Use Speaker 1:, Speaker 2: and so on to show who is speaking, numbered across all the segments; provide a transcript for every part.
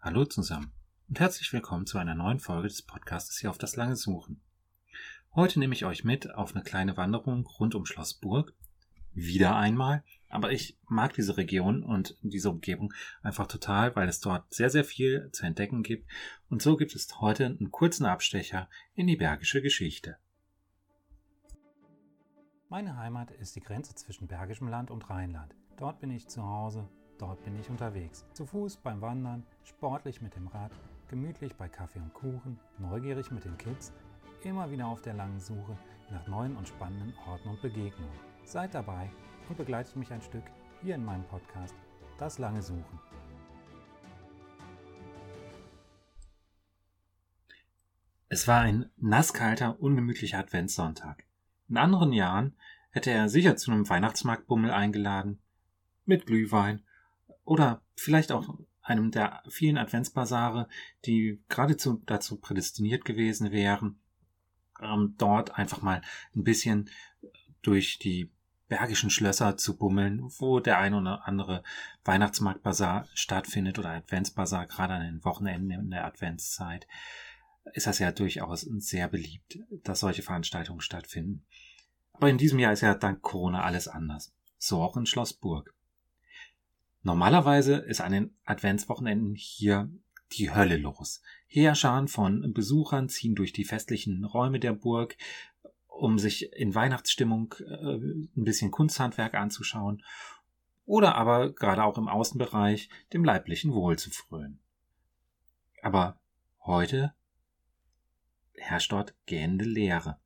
Speaker 1: Hallo zusammen und herzlich willkommen zu einer neuen Folge des Podcasts hier auf das lange Suchen. Heute nehme ich euch mit auf eine kleine Wanderung rund um Schloss Burg. Wieder einmal, aber ich mag diese Region und diese Umgebung einfach total, weil es dort sehr, sehr viel zu entdecken gibt. Und so gibt es heute einen kurzen Abstecher in die bergische Geschichte. Meine Heimat ist die Grenze zwischen Bergischem Land und Rheinland. Dort bin ich zu Hause. Dort bin ich unterwegs. Zu Fuß beim Wandern, sportlich mit dem Rad, gemütlich bei Kaffee und Kuchen, neugierig mit den Kids, immer wieder auf der langen Suche nach neuen und spannenden Orten und Begegnungen. Seid dabei und begleitet mich ein Stück hier in meinem Podcast Das lange Suchen. Es war ein nasskalter, ungemütlicher Adventssonntag. In anderen Jahren hätte er sicher zu einem Weihnachtsmarktbummel eingeladen, mit Glühwein, oder vielleicht auch einem der vielen Adventsbasare, die geradezu dazu prädestiniert gewesen wären, dort einfach mal ein bisschen durch die bergischen Schlösser zu bummeln, wo der ein oder andere Weihnachtsmarktbasar stattfindet oder Adventsbasar, gerade an den Wochenenden in der Adventszeit, ist das ja durchaus sehr beliebt, dass solche Veranstaltungen stattfinden. Aber in diesem Jahr ist ja dank Corona alles anders. So auch in Schloss Burg. Normalerweise ist an den Adventswochenenden hier die Hölle los. Heerscharen von Besuchern ziehen durch die festlichen Räume der Burg, um sich in Weihnachtsstimmung ein bisschen Kunsthandwerk anzuschauen oder aber gerade auch im Außenbereich dem leiblichen Wohl zu frönen. Aber heute herrscht dort gähnende Leere.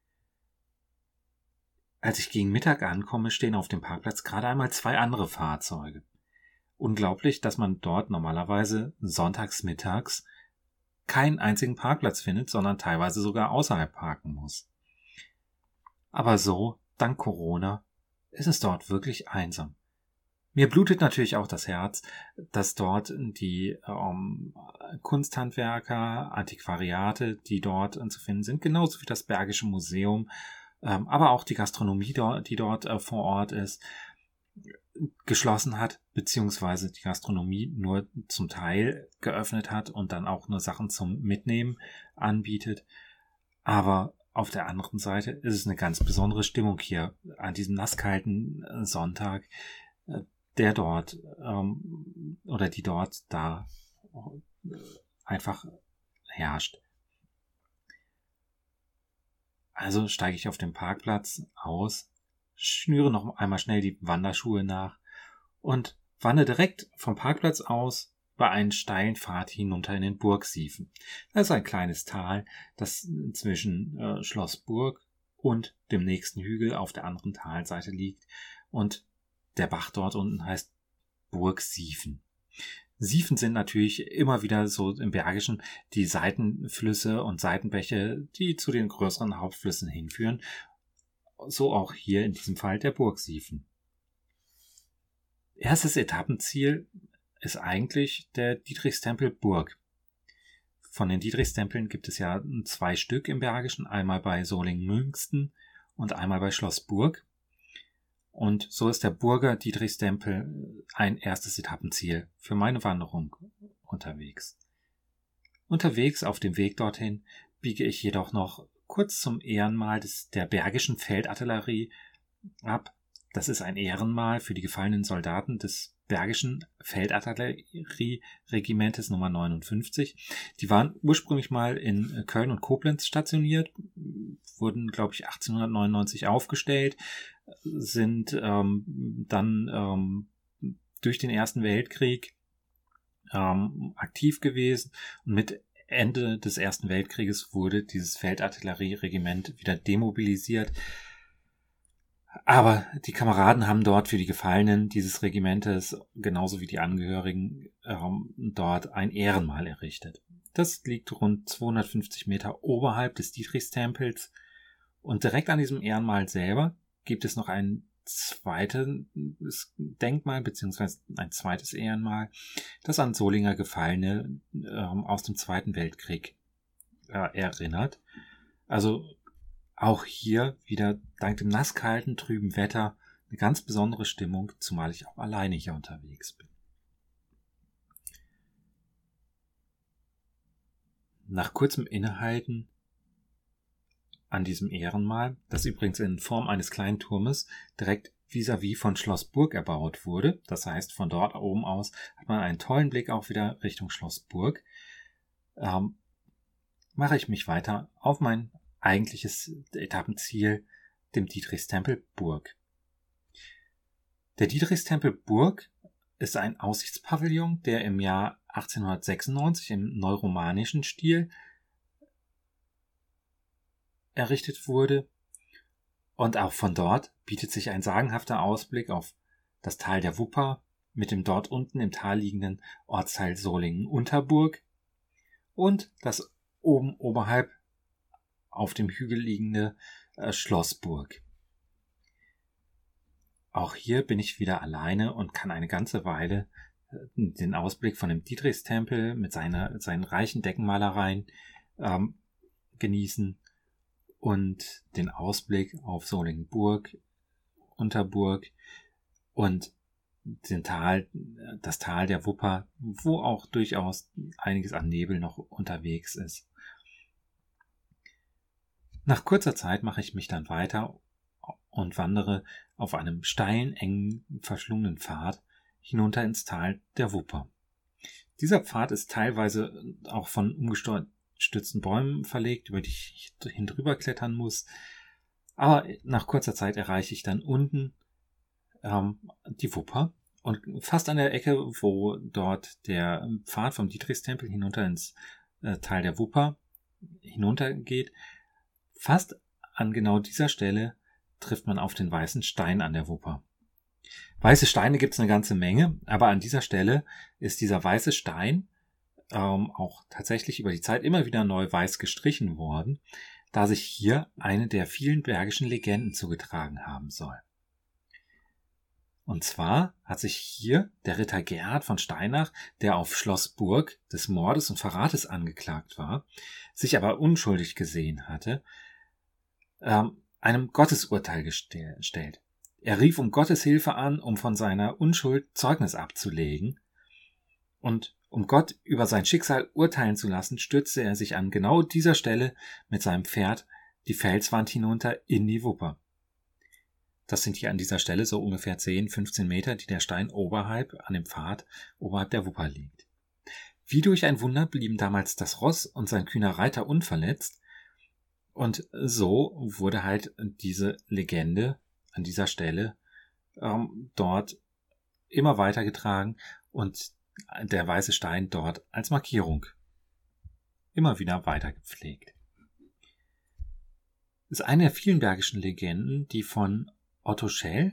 Speaker 1: Als ich gegen Mittag ankomme, stehen auf dem Parkplatz gerade einmal 2 andere Fahrzeuge. Unglaublich, dass man dort normalerweise sonntags mittags keinen einzigen Parkplatz findet, sondern teilweise sogar außerhalb parken muss. Aber so, dank Corona, ist es dort wirklich einsam. Mir blutet natürlich auch das Herz, dass dort die Kunsthandwerker, Antiquariate, die dort zu finden sind, genauso wie das Bergische Museum, aber auch die Gastronomie, die dort vor Ort ist, geschlossen hat, beziehungsweise die Gastronomie nur zum Teil geöffnet hat und dann auch nur Sachen zum Mitnehmen anbietet. Aber auf der anderen Seite ist es eine ganz besondere Stimmung hier an diesem nasskalten Sonntag, der dort oder die dort da einfach herrscht. Also steige ich auf dem Parkplatz aus, schnüre noch einmal schnell die Wanderschuhe nach und wandere direkt vom Parkplatz aus bei einen steilen Pfad hinunter in den Burgsiefen. Das ist ein kleines Tal, das zwischen Schloss Burg und dem nächsten Hügel auf der anderen Talseite liegt, und der Bach dort unten heißt Burgsiefen. Siefen sind natürlich immer wieder so im Bergischen die Seitenflüsse und Seitenbäche, die zu den größeren Hauptflüssen hinführen. So auch hier in diesem Fall der Burgsiefen. Erstes Etappenziel ist eigentlich der Dietrichstempel Burg. Von den Dietrichstempeln gibt es ja 2 Stück im Bergischen, einmal bei Solingen-Münxten und einmal bei Schloss Burg. Und so ist der Burger Dietrichstempel ein erstes Etappenziel für meine Wanderung unterwegs. Unterwegs auf dem Weg dorthin biege ich jedoch noch kurz zum Ehrenmal der Bergischen Feldartillerie ab. Das ist ein Ehrenmal für die gefallenen Soldaten des Bergischen Feldartillerieregimentes Nummer 59. Die waren ursprünglich mal in Köln und Koblenz stationiert, wurden, glaube ich, 1899 aufgestellt, sind dann durch den Ersten Weltkrieg aktiv gewesen, und mit Ende des Ersten Weltkrieges wurde dieses Feldartillerieregiment wieder demobilisiert. Aber die Kameraden haben dort für die Gefallenen dieses Regimentes, genauso wie die Angehörigen, dort ein Ehrenmal errichtet. Das liegt rund 250 Meter oberhalb des Dietrichstempels, und direkt an diesem Ehrenmal selber gibt es noch ein zweites Denkmal bzw. ein zweites Ehrenmal, das an Solinger Gefallene aus dem Zweiten Weltkrieg erinnert. Also auch hier wieder dank dem nasskalten, trüben Wetter eine ganz besondere Stimmung, zumal ich auch alleine hier unterwegs bin. Nach kurzem Innehalten an diesem Ehrenmal, das übrigens in Form eines kleinen Turmes direkt vis-à-vis von Schloss Burg erbaut wurde, das heißt, von dort oben aus hat man einen tollen Blick auch wieder Richtung Schloss Burg, mache ich mich weiter auf mein eigentliches Etappenziel, dem Dietrichstempel Burg. Der Dietrichstempel Burg ist ein Aussichtspavillon, der im Jahr 1896 im neuromanischen Stil errichtet wurde. Und auch von dort bietet sich ein sagenhafter Ausblick auf das Tal der Wupper mit dem dort unten im Tal liegenden Ortsteil Solingen-Unterburg und das oben oberhalb auf dem Hügel liegende Schloss Burg. Auch hier bin ich wieder alleine und kann eine ganze Weile den Ausblick von dem Dietrichstempel mit seinen reichen Deckenmalereien genießen und den Ausblick auf Solingen-Burg, Unterburg und das Tal der Wupper, wo auch durchaus einiges an Nebel noch unterwegs ist. Nach kurzer Zeit mache ich mich dann weiter und wandere auf einem steilen, engen, verschlungenen Pfad hinunter ins Tal der Wupper. Dieser Pfad ist teilweise auch von umgestürzten Bäumen verlegt, über die ich hindrüber klettern muss. Aber nach kurzer Zeit erreiche ich dann unten die Wupper und fast an der Ecke, wo dort der Pfad vom Dietrichstempel hinunter ins Tal der Wupper hinuntergeht, fast an genau dieser Stelle trifft man auf den weißen Stein an der Wupper. Weiße Steine gibt es eine ganze Menge, aber an dieser Stelle ist dieser weiße Stein auch tatsächlich über die Zeit immer wieder neu weiß gestrichen worden, da sich hier eine der vielen bergischen Legenden zugetragen haben soll. Und zwar hat sich hier der Ritter Gerhard von Steinach, der auf Schloss Burg des Mordes und Verrates angeklagt war, sich aber unschuldig gesehen hatte, einem Gottesurteil gestellt. Er rief um Gottes Hilfe an, um von seiner Unschuld Zeugnis abzulegen. Und um Gott über sein Schicksal urteilen zu lassen, stürzte er sich an genau dieser Stelle mit seinem Pferd die Felswand hinunter in die Wupper. Das sind hier an dieser Stelle so ungefähr 10, 15 Meter, die der Stein oberhalb an dem Pfad oberhalb der Wupper liegt. Wie durch ein Wunder blieben damals das Ross und sein kühner Reiter unverletzt. Und so wurde halt diese Legende an dieser Stelle dort immer weitergetragen und der weiße Stein dort als Markierung immer wieder weiter gepflegt. Das ist eine der vielen bergischen Legenden, die von Otto Schell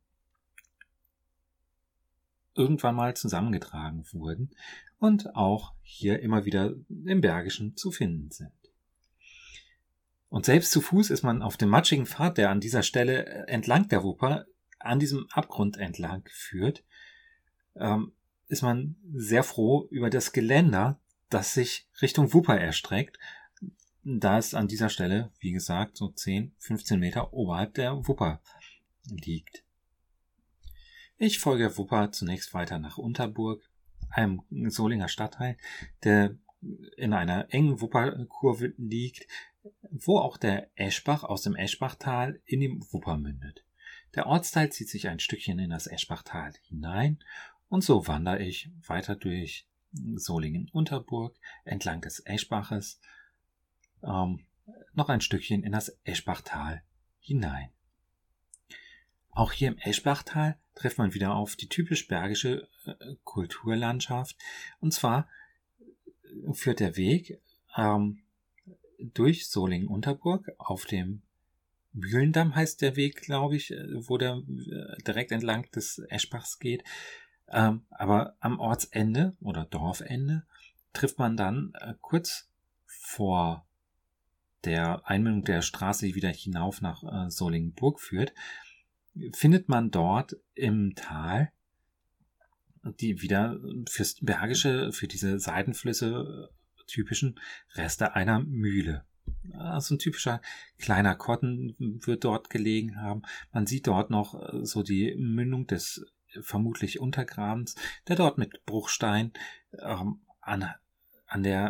Speaker 1: irgendwann mal zusammengetragen wurden und auch hier immer wieder im Bergischen zu finden sind. Und selbst zu Fuß ist man auf dem matschigen Pfad, der an dieser Stelle entlang der Wupper an diesem Abgrund entlang führt, ist man sehr froh über das Geländer, das sich Richtung Wupper erstreckt, da es an dieser Stelle, wie gesagt, so 10, 15 Meter oberhalb der Wupper liegt. Ich folge der Wupper zunächst weiter nach Unterburg, einem Solinger Stadtteil, der in einer engen Wupperkurve liegt, wo auch der Eschbach aus dem Eschbachtal in die Wupper mündet. Der Ortsteil zieht sich ein Stückchen in das Eschbachtal hinein und so wandere ich weiter durch Solingen-Unterburg entlang des Eschbaches noch ein Stückchen in das Eschbachtal hinein. Auch hier im Eschbachtal trifft man wieder auf die typisch bergische Kulturlandschaft. Und zwar führt der Weg durch Solingen-Unterburg auf dem Mühlendamm heißt der Weg, glaube ich, wo der direkt entlang des Eschbachs geht. Aber am Ortsende oder Dorfende trifft man dann kurz vor der Einmündung der Straße, die wieder hinauf nach Solingen-Burg führt, findet man dort im Tal die wieder fürs Bergische, für diese Seitenflüsse typischen Reste einer Mühle. So ein typischer kleiner Kotten wird dort gelegen haben. Man sieht dort noch so die Mündung des vermutlich Untergrabens, der dort mit Bruchstein an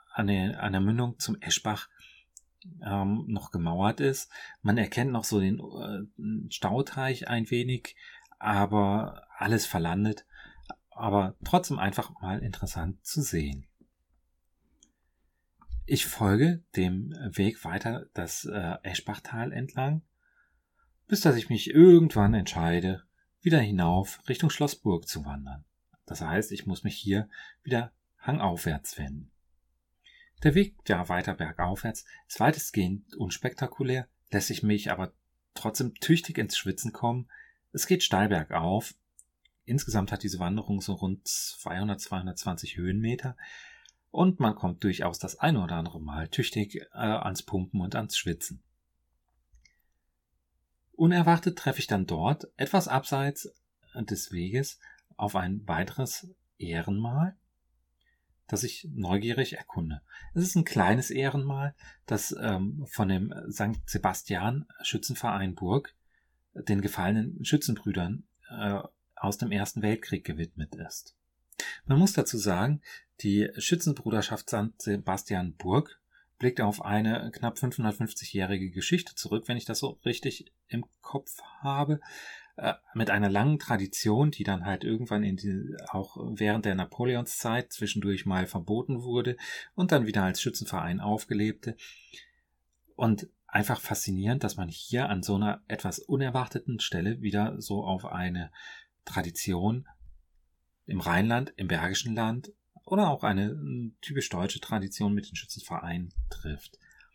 Speaker 1: an der Mündung zum Eschbach noch gemauert ist. Man erkennt noch so den Stauteich ein wenig, aber alles verlandet. Aber trotzdem einfach mal interessant zu sehen. Ich folge dem Weg weiter das Eschbachtal entlang, bis dass ich mich irgendwann entscheide, wieder hinauf Richtung Schloss Burg zu wandern. Das heißt, ich muss mich hier wieder hangaufwärts wenden. Der Weg weiter bergaufwärts ist weitestgehend unspektakulär, lässt sich mich aber trotzdem tüchtig ins Schwitzen kommen. Es geht steil bergauf. Insgesamt hat diese Wanderung so rund 200-220 Höhenmeter und man kommt durchaus das eine oder andere Mal tüchtig ans Pumpen und ans Schwitzen. Unerwartet treffe ich dann dort, etwas abseits des Weges, auf ein weiteres Ehrenmal, das ich neugierig erkunde. Es ist ein kleines Ehrenmal, das von dem St. Sebastian Schützenverein Burg den gefallenen Schützenbrüdern aus dem Ersten Weltkrieg gewidmet ist. Man muss dazu sagen, die Schützenbruderschaft St. Sebastian Burg blickt auf eine knapp 550-jährige Geschichte zurück, wenn ich das so richtig im Kopf habe, mit einer langen Tradition, die dann halt irgendwann auch während der Napoleonszeit zwischendurch mal verboten wurde und dann wieder als Schützenverein aufgelebte. Und einfach faszinierend, dass man hier an so einer etwas unerwarteten Stelle wieder so auf eine Tradition im Rheinland, im Bergischen Land oder auch eine typisch deutsche Tradition mit den Schützenvereinen trifft.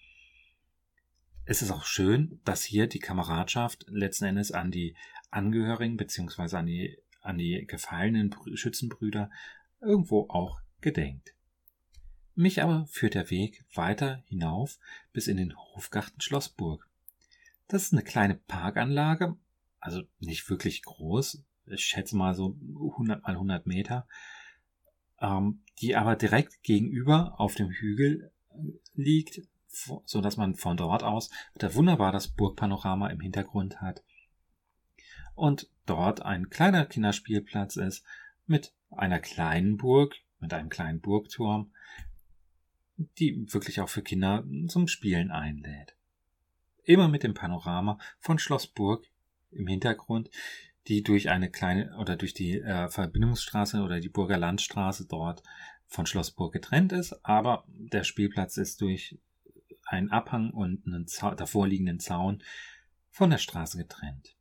Speaker 1: Es ist auch schön, dass hier die Kameradschaft letzten Endes an die Angehörigen bzw. an die gefallenen Schützenbrüder irgendwo auch gedenkt. Mich aber führt der Weg weiter hinauf bis in den Hofgarten Schloss Burg. Das ist eine kleine Parkanlage, also nicht wirklich groß, ich schätze mal so 100 mal 100 Meter, die aber direkt gegenüber auf dem Hügel liegt, so dass man von dort aus da wunderbar das Burgpanorama im Hintergrund hat und dort ein kleiner Kinderspielplatz ist mit einer kleinen Burg, mit einem kleinen Burgturm, die wirklich auch für Kinder zum Spielen einlädt. Immer mit dem Panorama von Schloss Burg im Hintergrund, die durch eine kleine oder durch die Verbindungsstraße oder die Burger Landstraße dort von Schloss Burg getrennt ist, aber der Spielplatz ist durch einen Abhang und einen davorliegenden Zaun von der Straße getrennt.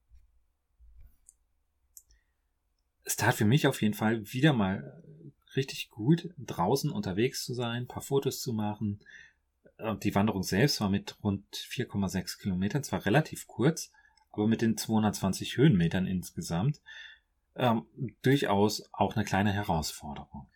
Speaker 1: Es tat für mich auf jeden Fall wieder mal richtig gut, draußen unterwegs zu sein, ein paar Fotos zu machen. Die Wanderung selbst war mit rund 4,6 Kilometern, zwar relativ kurz, aber mit den 220 Höhenmetern insgesamt durchaus auch eine kleine Herausforderung.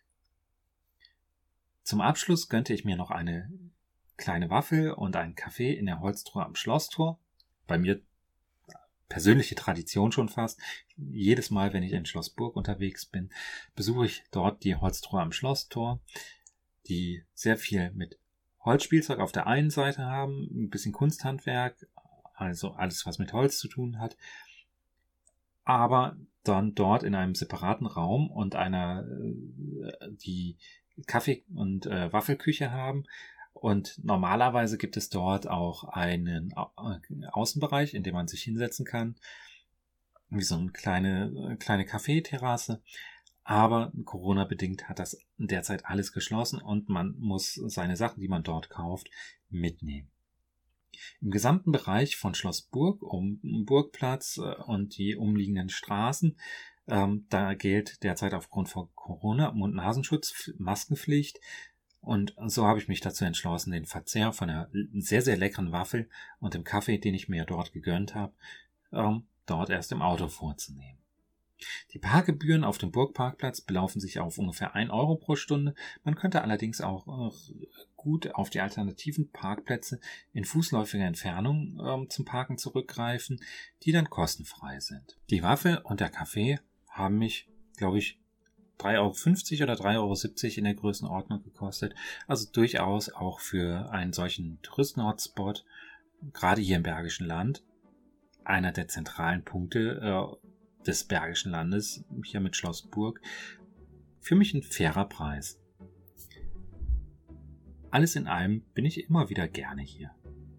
Speaker 1: Zum Abschluss gönnte ich mir noch eine kleine Waffel und einen Kaffee in der Holztruhe am Schlosstor. Bei mir persönliche Tradition schon fast. Jedes Mal, wenn ich in Schloss Burg unterwegs bin, besuche ich dort die Holztruhe am Schlosstor, die sehr viel mit Holzspielzeug auf der einen Seite haben, ein bisschen Kunsthandwerk, also alles, was mit Holz zu tun hat, aber dann dort in einem separaten Raum und die Kaffee- und Waffelküche haben. Und normalerweise gibt es dort auch einen Außenbereich, in dem man sich hinsetzen kann, wie so eine kleine Kaffeeterrasse. Aber Corona-bedingt hat das derzeit alles geschlossen und man muss seine Sachen, die man dort kauft, mitnehmen. Im gesamten Bereich von Schloss Burg, um Burgplatz und die umliegenden Straßen, da gilt derzeit aufgrund von Corona Mund- und Nasenschutz, Maskenpflicht. Und so habe ich mich dazu entschlossen, den Verzehr von einer sehr, sehr leckeren Waffel und dem Kaffee, den ich mir dort gegönnt habe, dort erst im Auto vorzunehmen. Die Parkgebühren auf dem Burgparkplatz belaufen sich auf ungefähr 1 Euro pro Stunde. Man könnte allerdings auch gut auf die alternativen Parkplätze in fußläufiger Entfernung zum Parken zurückgreifen, die dann kostenfrei sind. Die Waffel und der Kaffee haben mich, glaube ich, 3,50 € oder 3,70 € in der Größenordnung gekostet. Also durchaus auch für einen solchen Touristen-Hotspot, gerade hier im Bergischen Land, einer der zentralen Punkte des Bergischen Landes, hier mit Schloss Burg, für mich ein fairer Preis. Alles in allem bin ich immer wieder gerne hier.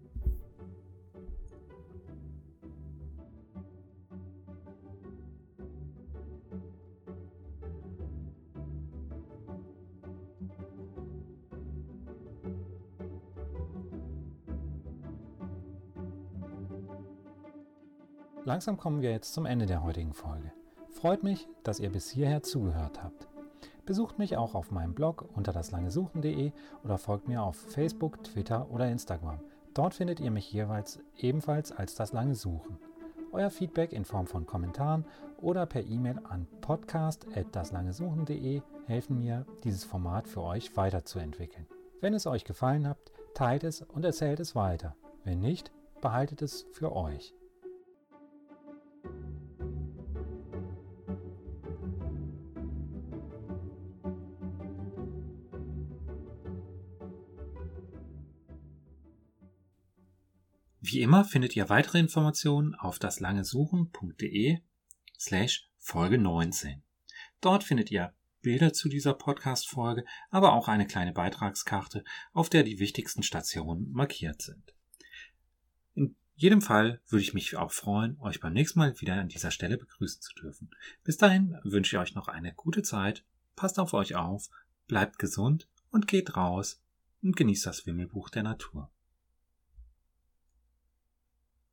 Speaker 1: Langsam kommen wir jetzt zum Ende der heutigen Folge. Freut mich, dass ihr bis hierher zugehört habt. Besucht mich auch auf meinem Blog unter daslangesuchen.de oder folgt mir auf Facebook, Twitter oder Instagram. Dort findet ihr mich jeweils ebenfalls als Das Lange Suchen. Euer Feedback in Form von Kommentaren oder per E-Mail an podcast@daslangesuchen.de helfen mir, dieses Format für euch weiterzuentwickeln. Wenn es euch gefallen hat, teilt es und erzählt es weiter. Wenn nicht, behaltet es für euch. Wie immer findet ihr weitere Informationen auf daslangesuchen.de/Folge 19. Dort findet ihr Bilder zu dieser Podcast-Folge, aber auch eine kleine Beitragskarte, auf der die wichtigsten Stationen markiert sind. In jedem Fall würde ich mich auch freuen, euch beim nächsten Mal wieder an dieser Stelle begrüßen zu dürfen. Bis dahin wünsche ich euch noch eine gute Zeit, passt auf euch auf, bleibt gesund und geht raus und genießt das Wimmelbuch der Natur.